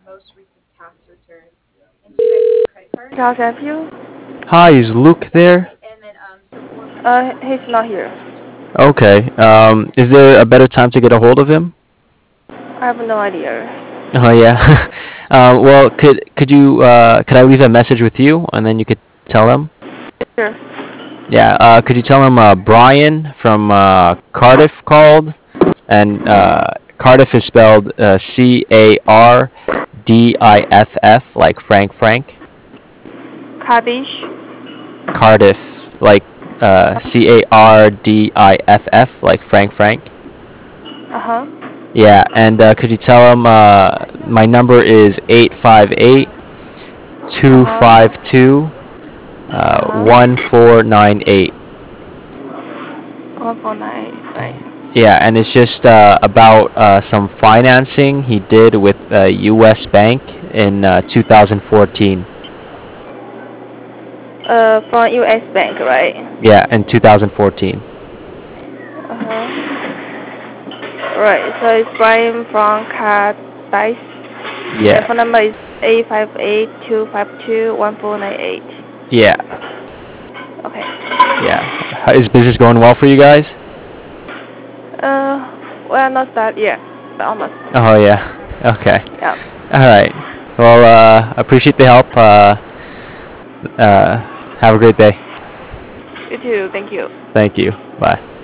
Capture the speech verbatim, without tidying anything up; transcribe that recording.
Can I help you? Hi, is Luke there? Uh, he's not here. Okay. Um, is there a better time to get a hold of him? I have no idea. Oh yeah. uh, well, could could you uh, could I leave a message with you and then you could tell him? Sure. Yeah. Uh, could you tell him uh, Brian from uh, Cardiff called, and uh, Cardiff is spelled uh, C A R D I F F like Frank Frank. Kaddish. Cardiff like uh, C A R D I F F like Frank Frank. Uh huh. Yeah, and uh, could you tell him uh, my number is eight five eight Uh two huh. five two Uh uh, huh. one four nine eight. One four nine. Right. Yeah, and it's just uh, about uh, some financing he did with uh, U S Bank in uh, two thousand fourteen. Uh, from U S Bank, right? Yeah, in two thousand fourteen. Uh huh. Right. So it's Brian from Kaddish. And Yeah, phone number is eight five eight two five two one four nine eight. yeah, Okay. yeah. How- Is business going well for you guys? Uh, well, not that yet, but almost. Oh yeah. Okay. Yeah. All right. Well, uh, appreciate the help. Uh, uh, have a great day. You too. Thank you. Thank you. Bye.